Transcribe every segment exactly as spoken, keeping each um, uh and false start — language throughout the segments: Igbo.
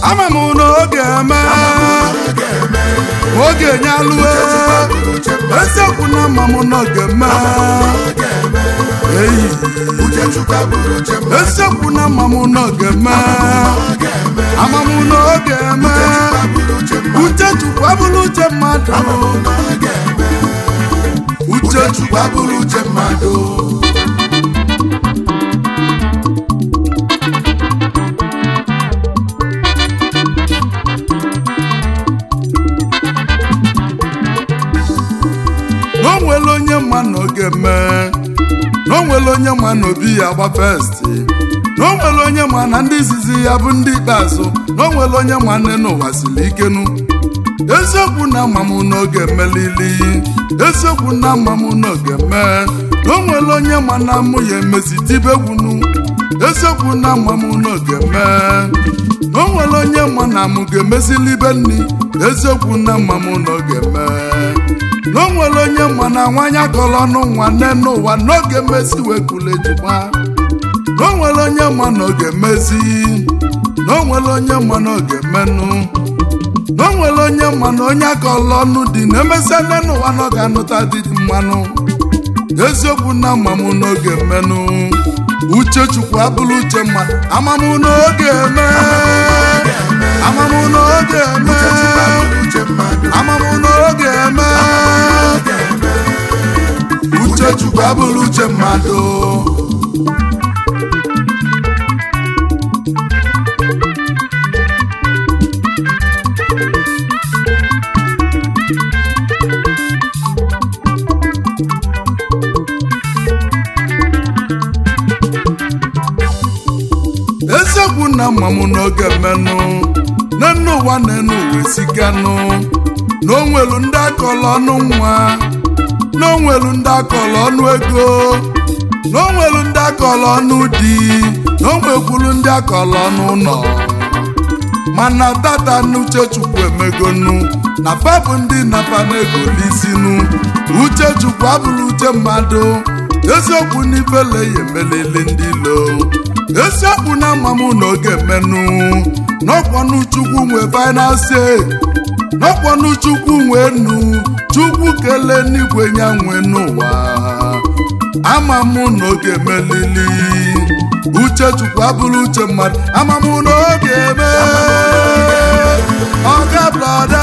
ama m n'oge eme oge nyalue eziokwu na ama m n'oge eme eyi eziokwu na ama m n'oge eme ama m n'oge eme uche Chukwu abụrụ uche mmadụ uche Chukwu abụrụ uche mmadụ n'onwere onye mma n'oge mee n'onwere onye mma n'obi ya agba festi n'onwere onye mma na ndị izizi ya bụ ndị ikpeazụ n'onwere onye mma nne n'ụwa siri ikenu eziokwu na ama m n'oge melili eziokwu na ama m n'oge mee n'onwere onye mma na mụ ya emezi tibegwunu eziokwu na ama m n'oge mee n'onwere onye mma na mụ ga-emezili ibe nni eziokwu na ama m n'oge mee n'onwere onye mma na nwanyị akọrọ ọnụ nwanne n'ụwa n'oge mmezi wekule ejima n'onwere onye mma n'oge mmezi n'onwere onye mma n'oge mmenụ n'onwere onye mma na onye akọrọ ọnụ dị na-emesịa nne n'ụwa na ọ ga-anụta dị mmanụ eziokwu na ama m n'oge mmenụ uche Chukwu abụrụ uche mmadụ ama m n'oge eme ama m n'oge eme ama m n'oge eme uche Chukwu abụrụ uche mmadụ eziokwu na ama m n'oge mmenụ n'enu ụwa n'enu uwe sikanụ n'onwelu ndị akọrọ ọnụ nwa n'onwelu ndị akọrọ ọnụ ego n'onwelu ndị akọrọ ọnụ di n'onwekwulu ndị akọrọ ọnụ ụlọ mana tata n'uche Chukwu emegonu na fabụ ndị napa na-egolisinu uche Chukwu abụrụ uche mmadụ eziokwu n'ifele ya emelili ndị ilo eziokwu na ama m n'oge mmenụ n'ọkwọnụ Chukwu nwe final say n'ọkwọnụ Chukwu nwe nu Chukwu kelee n'igwe nya nwe n'ụwa ama m n'oge melili uche Chukwu abụrụ uche mmadụ ama m n'oge eme ọga blọda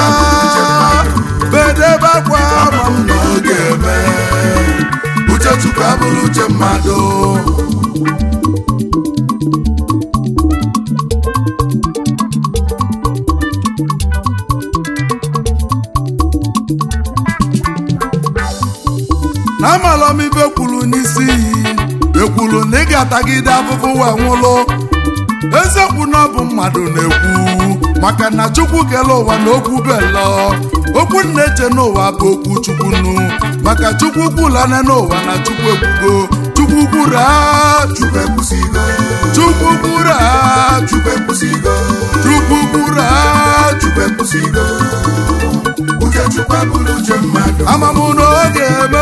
bedebe akwa ama m n'oge eme uche Chukwu abụrụ uche mmadụ na amalọm ibe kwuru n'isi iyi ekwuru na ị ga-atagide afụfụ wa nwụlụ eziokwu na ọ bụ mmadụ na-ekwu maka na Chukwu kele ụwa na okwu belo okwu na-eche n'ụwa bụ okwu Chukwunu maka Chukwu kwulane n'ụwa na Chukwu ekwugo Chukwu kwuru Chukwu ekwusigo Chukwu kwuru Chukwu ekwusigo Chukwu kwuru Chukwu ekwusigo uche Chukwu abụrụ uche mmadụ ama m n'oge eme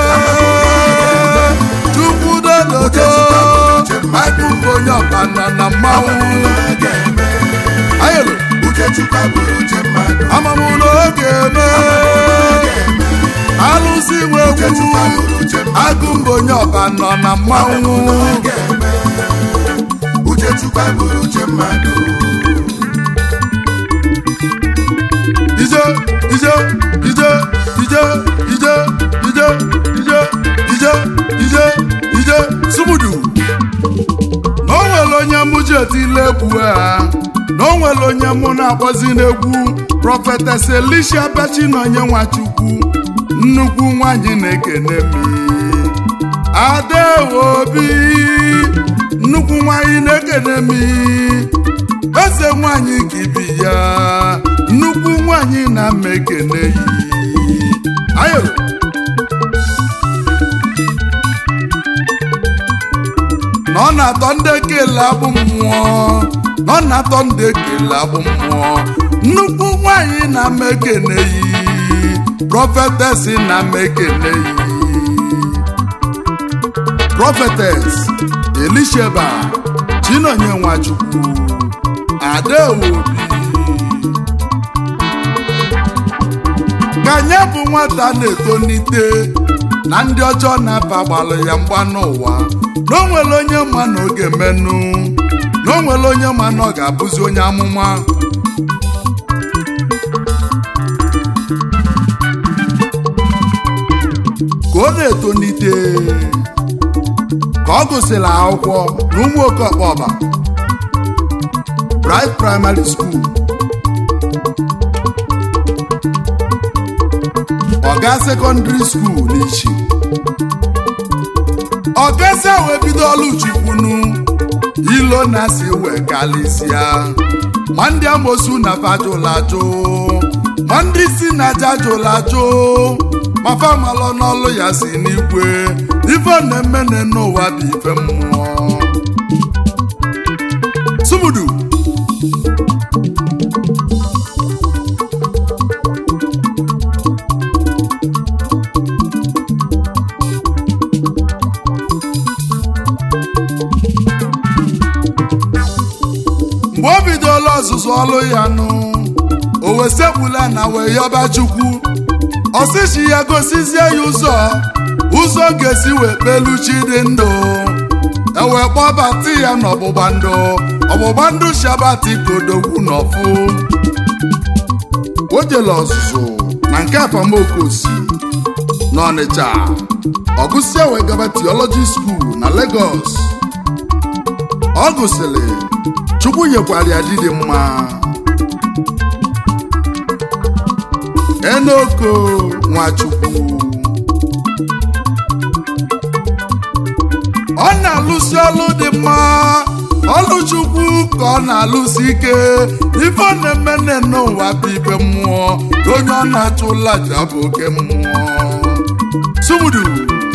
Chukwu dododo akụkọ onye ọbana na mmanwụ ayelo uche Chukwu abụrụ uche mmadụ ama m n'oge eme alụsị nwegwu agụmba onye ọbana na mmanwụ uche Chukwu abụrụ uche mmadụ ije ije ije ije ije ije ije ije ije ije sumudu n'onwere onye mụ ji etile egwu ha n'onwere onye mụ na-akpọzi n'egwu Prophetess Elisha Bechi na onye Nwachukwu nnukwu nwanyị na-ekene m Adewobi nnukwu nwanyị na-ekene m eze nwanyị ka ibi ya nnukwu nwanyị na-ama ekene yi ayo na ọ na-atọ ndị ekele abụ mmụọ na ọ na-atọ ndị ekele abụ mmụọ nnukwu nwanyị na-ama ekene yi Prophetess na-ama ekene yi Prophetess Elisha Chinonye Nwachukwu Adewobi ka nye bụ nwata na-etonite na ndị ọjọọ na-aba gbalụ ya mgba n'ụwa na o nwere onye ma na ọ ga-emenụ na o nwere onye ma na ọ ga-abụzi onye amụma ka ọ na-etonite ka ọ gụsịrị akwụkwọ na ụmụ Okeọkpọba Bright Primary School Ọga Secondary School n'Ichi Ọgazi wee bido ọlụ Chukwunu ilo na si wee kalịsịa ma ndị amosu na fajụlajụ ma ndị si na jajụlajụ ma famalọ n'ọlụ ya si n'igwe ife na-emene n'ụwa bụ ife mmụọ Sumudu mgbe o bidola ọzụzụ ọlụ ya nụ o wesegbula na wee yọba Chukwu ọsịchi ya gosizie ya ụzọ ụzọ ga-esi wee kpelu chi dị ndụ ewee kpọbata ya n'ọgbụgba ndụ ọgbụgba ndụ shabati kodogwu n'ọfụ o jele ọzụzụ na nke Afamokosi n'Ọnịcha ọgụsịa wee gaba Theology School na Lagos ọ gụsịrị Chukwu nyekwara ya dị dị mma Enoko Nwachukwu ọ na-alụsi ọlụ dị mma ọlụ Chukwu ka ọ na-alụsi ike ife ọ na-eme n'ụwa bụ ibe mmụọ onye ọ na-achụla ja bụ oke mmụọ Sumudu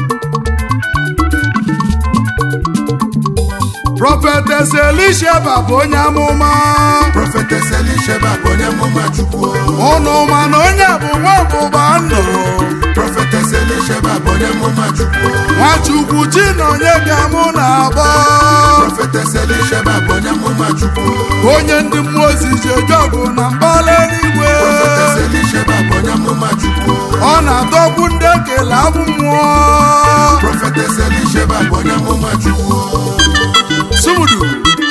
Prophetess Elisheba bụ onye amụma Prophetess Elisheba bụ onye amụma Chukwu ụnụ ma na onye bụ nwa ọgbụgba ndụ Prophetess Elisheba bụ onye amụma Chukwu Nwachukwu chi na onye ga-amụ na-agba Prophetess Elisheba bụ onye amụma Chukwu onye ndị mmụọ ozi ji eje ọgụ na mbara eluigwe Prophetess Elisheba bụ onye amụma Chukwu ọ na-adọgbu ndị ekele abụ mmụọ Prophetess Elisheba bụ onye amụma Chukwu Sumudu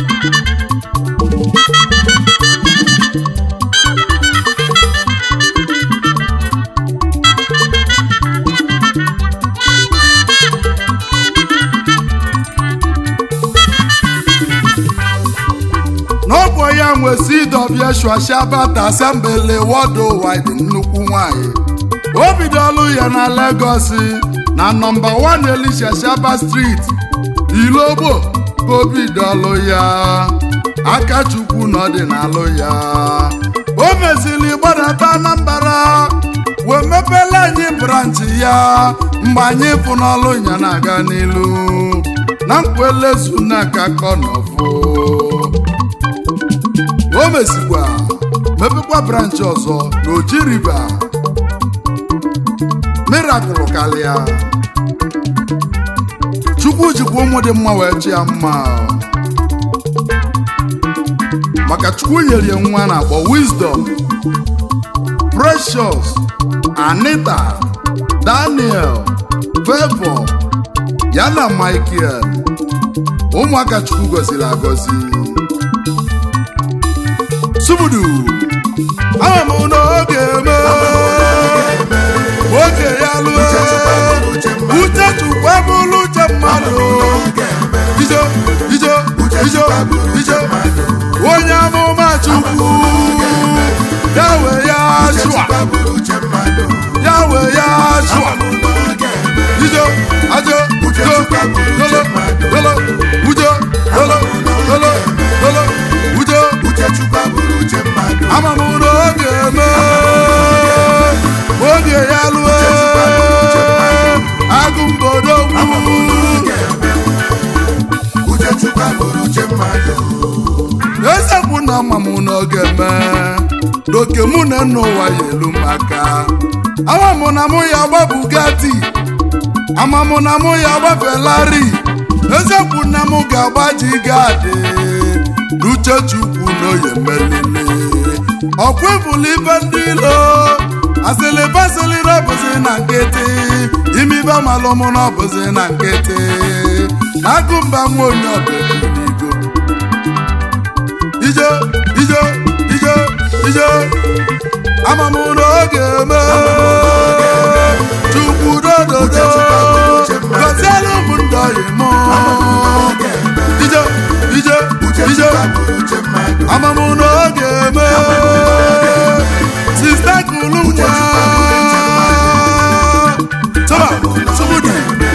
n'ọbụ ya nwe C W Shabata Assembly Worldwide nnukwu nwanyị o bidolu ya na Lagos na nọmba one Elisha Shaba Street Ilogbo ka o bidolu ya aka Chukwu n'ọdịnalụ ya o mezili gbadata Anambra wee mepela anyị branchi ya mgbe anyị pụ n'ọlụ ya na-aga n'ilu na nkwelezu n'aka kọnọfụ o mesikwa mepekwa branchi ọzọ n'Oji River Miracle kalịa Chukwu jikwa ụmụ dị mma wee chi ya mma maka Chukwu nyere ya nwa na-akpọ Wisdom Precious Anita Daniel Favor ya na Michael ụmụaka Chukwu gọziri agọzi Sumudu ama m n'oge eme oge ya lụọ uche Chukwu abụrụ uche mmadụ ijo ijo ijo ijo onye amụma Chukwu ya wee ya shụa ya wee ya shụa ijo ajo ujo lolo lolo ujo lolo lolo lolo ujo ama m n'oge eme oge ya lụọ agụ mgbodogwu ezekwu na ama m n'oge eme n'oke mụ na n'ụwa ya elu maka ama m na mụ ya gba Bugatti ama m na mụ ya gba Ferrari ezekwu na mụ ga-agba Jigadi n'uche Chukwu n'oye melile ọkwụbụla ibe ndị ilo asịlịba asịlịra ọbụzi na nkịtị imibe malụmụ na ọbụzi na nkịtị agụmba nwa onye ọbụligo ijo ijo ijo ijo amamụ n'oge eme chukwu dododo gọzielu ụmụ ndị ọyị mụ ijo ijo ijo amamụ n'oge eme sista kulu nwa tọba tụbụdị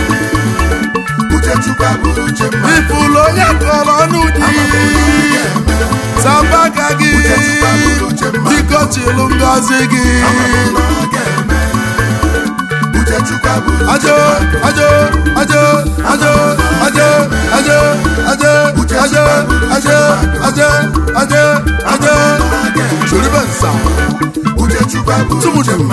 ifulu onye kọrọ ọnụ dị sambaka gị biko chilu ngozi gị ajo ajo ajo ajo ajo ajo ajo ajo ajo ajo ajo ajo choribensa tumudu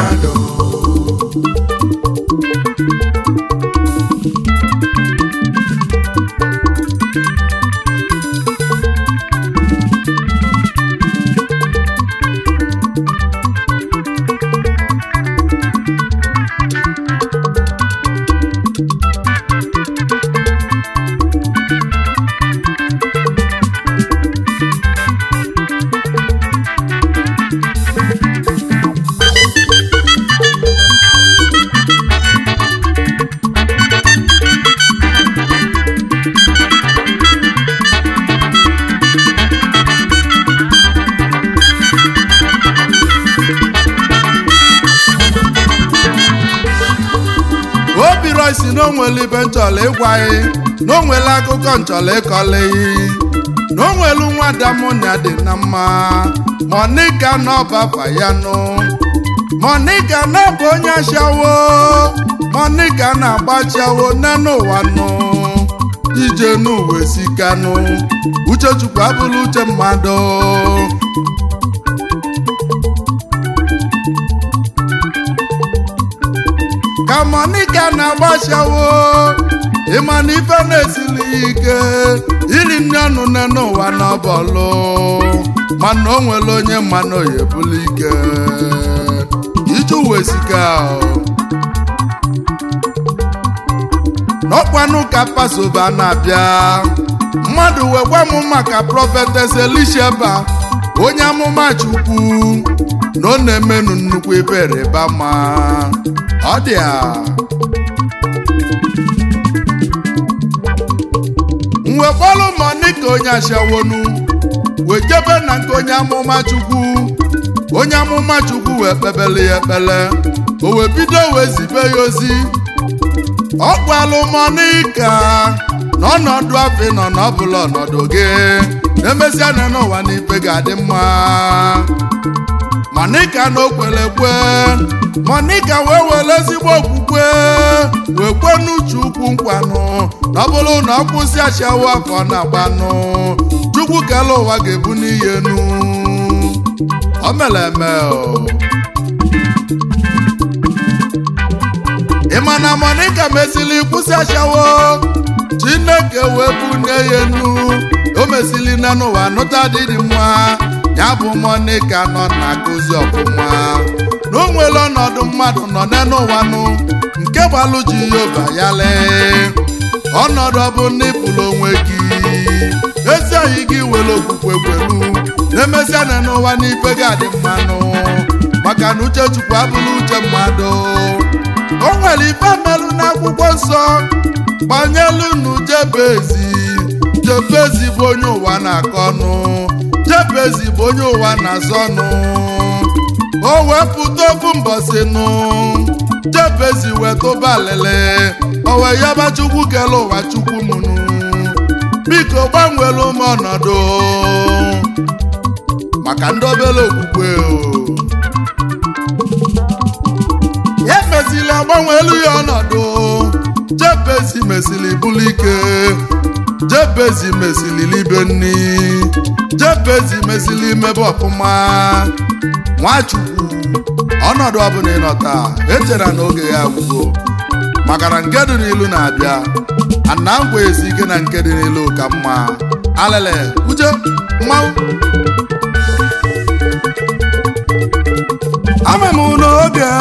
si n'onwere ibe nchọla ịgwaghị n'onwere akụkọ nchọla ịkọleghị n'onwere nwa damonia dị na mma Monica n'ọbafa ya nụ Monica n'ọbụ onye ashawo Monica na-agbachawo n'enu ụwa nụ ije n'uwe sikanụ Uchechukwu abụrụ uche mmadụ ka Monica na-agbashawo ịma na ife na-esili ike iri nne ọnụ nne n'ụwa n'ọbọlụ mana o nwere onye mmanụ ya ebulu ike ije uwe sika n'ọkwanụ ka Passover na-abịa mmadụ wee gwa m maka Prophetess Elisheba onye amụma Chukwu na ọ na-emenu nnukwu ebere bama ọ dị a mwe kpọlụ Monica onye ashawonu wee jebe na nke onye amụma Chukwu onye amụma Chukwu wee kpebele ya ekpele o wee bido wee zibe ya ozi ọ gwalụ Monica na ọnọdụ afọ nọ n'ọbụla ọnọdụ gị emesịa na n'ụwa n'ife ga-adị mma Monica na okwere ekwe Monica wee were ezigbo okwukwe wee kwe n'uche ukwu nkwanụ na ọ bụrụ na ọ kwụsị ashawo afọ na-agbanụ Chukwu kele ụwa ga-ebu n'ihe nu o mere eme ịma na Monica mesili kwụsị ashawo Chineke wee bunye ya enu o mesili na n'ụwa nụta dị dị mma ya bụ Monica nọ na-akụzi ọfụma na o nwere ọnọdụ mmadụ nọ n'ụwa nụ nke gbalụ Jehova ya lee ọnọdụ bụ n'ịpụrụ onwe gị ezi anyị gị were okwukwe kwelu na-emesịa na n'ụwa n'ife ga-adị mmanụ maka na uche Chukwu abụrụ uche mmadụ o nwere ife melụ n'akwụkwọ nsọ gbanyelu nu Jebezi Jebezi bụ onye ụwa na-akọ ọnụ Jebezi bụ onye ụwa na-azọ ọnụ o wepụta ofu mbọsị nụ Jebezi wee tụba alele o wee yaba Chukwu kele ụwa Chukwu mụnụ biko gbanwelu m ọnọdụ maka ndị obere okwukwe ya mesili agbanwelu ya ọnọdụ Jebezi mesili bulu ike Jebezi mesili libe nni Jebezi mesili imebe ọfụma Nwachukwu ọnọdụ ọbụla ịnọta echera na oge ya agwụgo maka na nke dị n'ilu na-abịa ana ngwa esi ike na nke dị n'ilu ka mma alele uche mmanwụ ama m n'oge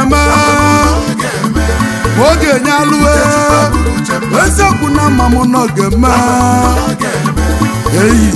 ga-enye alụe eziokwu na mma m nọ ga-eme eyi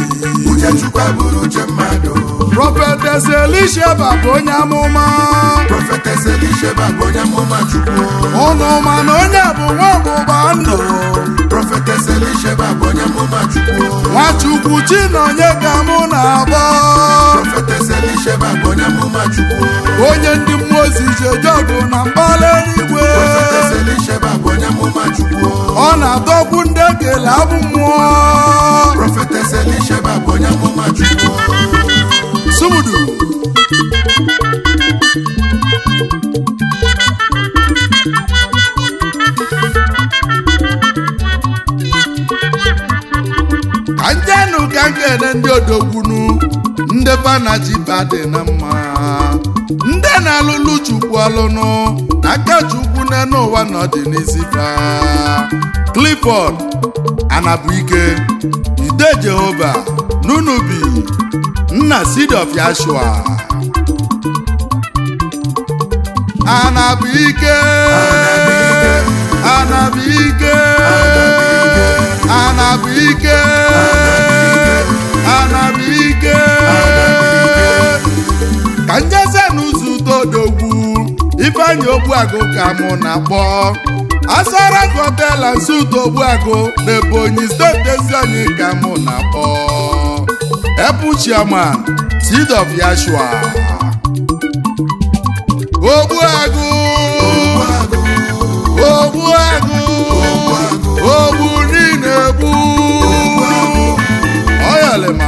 Prophetess Elisheba bụ onye amụma Prophetess Elisheba bụ onye amụma Chukwu ụnụ ma na onye bụ nwa ọgbụgba ndụ Prophetess Elisheba bụ onye amụma Chukwu Nwachukwu Chinonye ka mụ na-agba Prophetess Elisheba bụ onye amụma Chukwu onye ndị mmụọ ozi ji eje ọgụ na mbara eluigwe Prophetess Elisheba bụ onye amụma Chukwu ọ na-adọkwu ndị ekele abụ mmụọ Prophetess Elisheba bụ onye amụma Chukwu Sumudu ka njenụ ka nkene ndị odogbunu ndị banaji badị na mma ndị na-alụlụ Chukwu ọlụnụ na aka Chukwu n'elu ụwa nọdị n'isi fa Clifford Anabuike Ide Jehova Nunubi Nna Seed of Yashua Anabuike Anabuike Anabuike Anabuike ka njeze n'ụzọ utodogwu Ifeanyi Ogbuagụ ka mụ na-akpọ Asara Gotela Nsuto Ogbuagụ n'Ebonyi steeti ezi anyị ka mụ na-akpọ Ebu Chairman Seed of Yashua Ogbuagụ Ogbuagụ Ogbu niile egbu Oyalema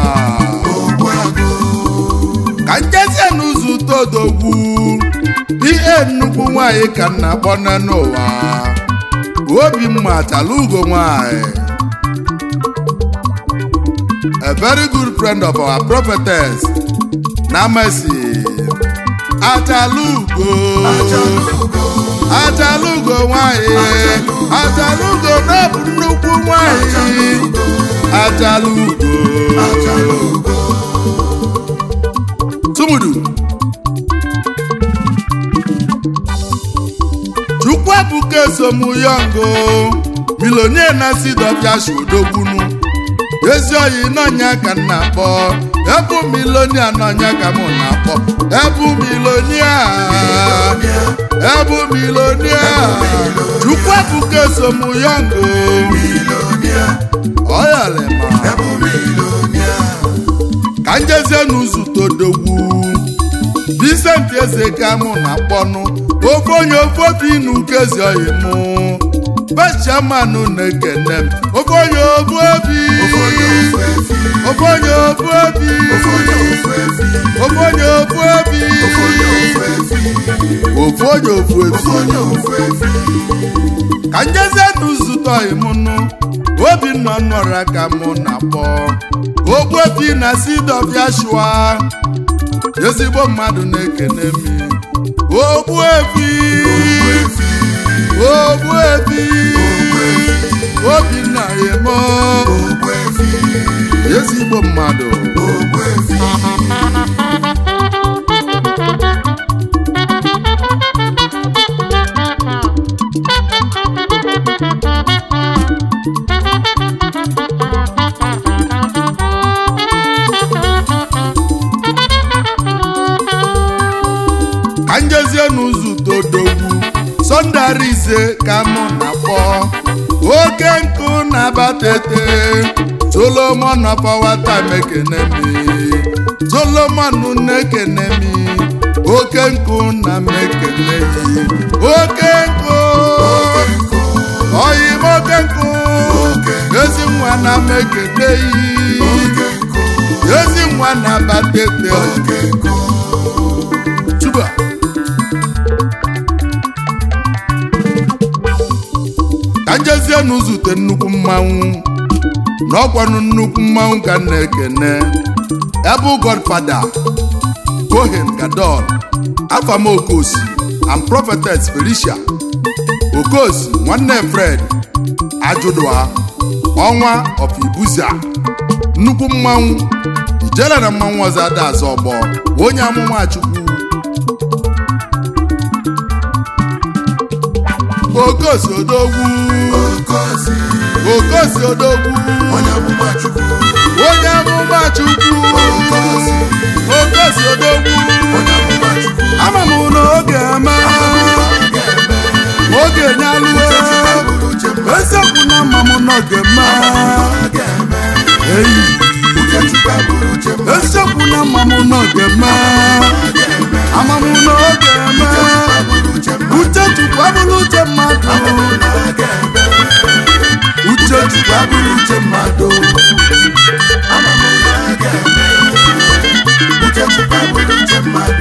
ka njeze n'ụzọ utodogwu ihe nnukwu nwanyị ka nna akpọ n'ụwa obi mma Talugo nwanyị a very good friend of our prophetess na Mercy Atalugo Atalugo nwanyị Atalugo n'ọbụ nnukwu nwanyị Atalugo Sumudu Chukwuebuka Esomuyongo Millionaire na Seed of Yashua odogbunu ezi oyi n'ọnya ka m na-akpọ ebu millionaire n'ọnya ka mụ na-akpọ ebu millionaire ebu millionaire Chukwuebuka Esomuyongo Oyalema ka njezie n'ụzọ utodogwu Vincent Eze ka mụ na-akpọnụ ofe onye ofe obi n'ukezi oyi mụ Bechamanụ na-ekene m ofe onye ofe obi ofe onye ofe obi ofe onye ofe obi ofe onye ofe efi ka njeze n'ụzụta oyi mụnụ Obinna Nọra ka mụ na-akpọ Ogbuefi na Seed of Yashua ezigbo mmadụ na-ekene m Ogbuefi Ogbuefi Obinna Yemo ezigbo mmadụ ka njezie n'ụzọ utodogwu Sunday Arise ka mụ na-akpọ oke nkụ na-abatete Solomon of our time ekenemi Solomon na-ekenemi oke nkụ na mekenemi oke nkụ oyi m oke nkụ ezi nwa na mekeneyi ezi nwa na-abatete Chuba ka njezie n'ụzụte nnukwu mmanwụ n'ọkwanụ nnukwu mmanwụ ka na-ekene Ebu Godfather Cohen Gadol Afam Okosi and Prophetess Felicia Okosi nwanne Fred Ajudua ọnwa of Ibuza nnukwu mmanwụ ijele na mmanwụ ọzọ ada azọ ọgbọ onye amụma Chukwu Okosi Odogwu Okosi Okosi Odogwu onye amụma Chukwu onye amụma Chukwu Okosi Okosi Odogwu onye amụma Chukwu ama m na oge eme oge nyalụe eziokwu na mma m n'oge eme eyi eziokwu na mma m n'oge eme ama m n'oge eme uche Chukwu abụrụ uche mmadụ uche Chukwu abụrụ uche mmadụ uche Chukwu abụrụ uche mmadụ